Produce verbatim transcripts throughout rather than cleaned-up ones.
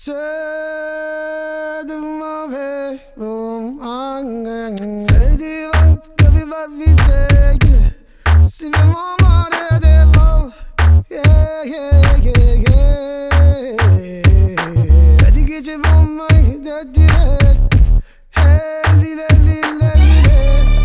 Søde mawe Søde vann Kan vi være vi sier Si vi mamma det det var Yeah, yeah, yeah, yeah Søde ikke på meg Det er direkt Hey, lille, lille, lille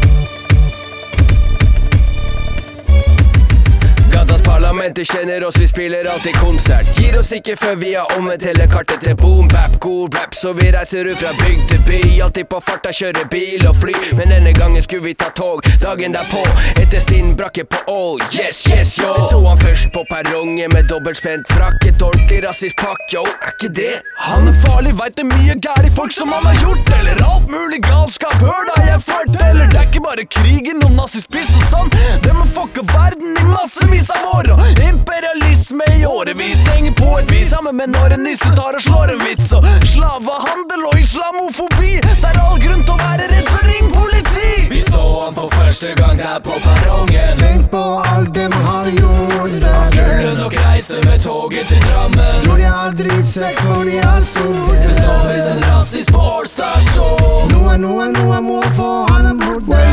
Gatas parlamentet kjenner oss, vi spiller alltid konsert. Gir oss ikke før vi har omvendt hele kartet til boom bap, god rap. Så vi reiser ut fra bygd til by, alltid på farta, kjører bil og fly. Men denne gangen skulle vi ta tog, dagen derpå etter Stinn brakke på all. Yes, yes, yo. Så han først på perrongen med dobbeltspent frakk, et ordentlig rasist pakk, yo, er ikke det? Han er farlig, vet det mye gærlig folk som han har gjort, eller alt mulig galskap, hør da jeg forteller. Det er ikke bare krigen og nazispiss og sånn, det må fucke verden i massevis av år. Og imperialisme i årevis henger på et vis sammen med når en nisse tar og slår en vits. Og slavehandel og islamofobi, det er all grunn til å være redd, så ring politi. Vi så han for første gang der på perrongen. Tenk på alt dem har gjort Han skulle nok reise med toget til Drammen. Tror de har drittsekk for de har sort Det står visst en rasist på stasjon. Noe, noe, noe må få han er bort yeah,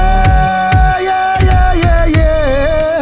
yeah, yeah, yeah, yeah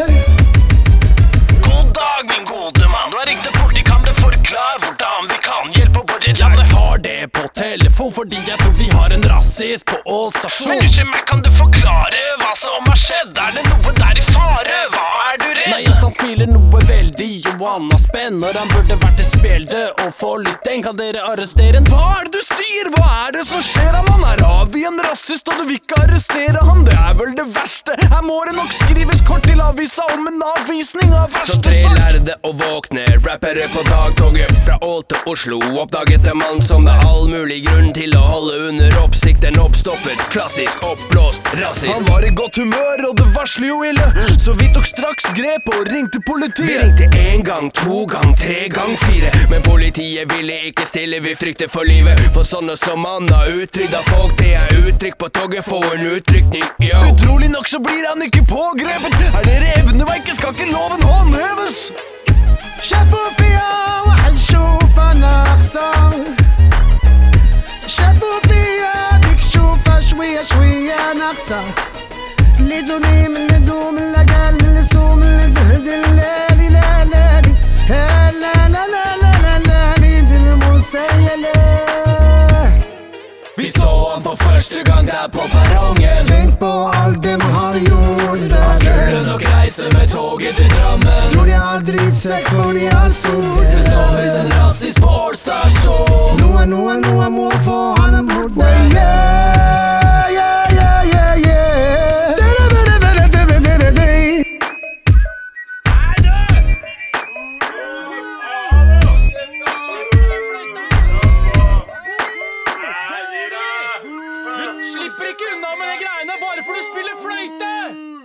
God dag, min gode mann. Du er riktig fort i kamre, forklar hvordan vi kan hjelpe på det Jeg landet. tar det på telefon fordi jeg tror vi har en rasist på all stasjon. Men unnskyld meg, kan du forklare hva som har skjedd? Er det noe der i fare? Hva er du redd? Nei, at han smiler noe veldig Johanna spenn når han burde vært til spelde og få litt den. Kan dere arrestere en? Hva er det du sier? Hva er det som skjer? Han Han er av i en rasist og du vil ikke arrestere han. Det er vel det verste. Her må det nok skrives kort til avisa om en avvisning av Så verste tre sak. lærde å våkne, rappere på dagtoget fra Ål til Oslo. Oppdaget en mann som det er all mulig grunn til å holde under oppsikt. En oppstoppet, klassisk oppblåst rasist. Han var i godt humør og det varsler jo ille, så vi tok straks grep og ringte politiet. Vi ringte en gang, to gang, tre gang, fire. Men politiet ville ikke stille, vi frykter for livet. For sånne som han har utrydda folk, det er uttrykk på toget, få en utrykning, yo. Utrolig nok så blir han ikke pågrepet. Er dere evneveike, skal ikke loven håndheves? شافوا فيها وحنشوفها ناقصة شافوا فيها بيك شوفها شوية شوية ناقصة اللي دوني من ندو من لقال من لسو من الدهدل لالي لا لالي لا لا لا لا لا لالي دي المسيلة Vi så han for første gang der på perrongen. Tenk på alt dem har gjort Han skulle nok reise med toget til Drammen. Tror de har drittsekk for de har sort Det står visst en rasist på Ål stasjon. Noe, noe, noe må få han er bort yeah, yeah, yeah, yeah, yeah Da-da-da-da-da-da-da-da-da. Du slipper ikke unna med de greiene bare for du spiller fløyte!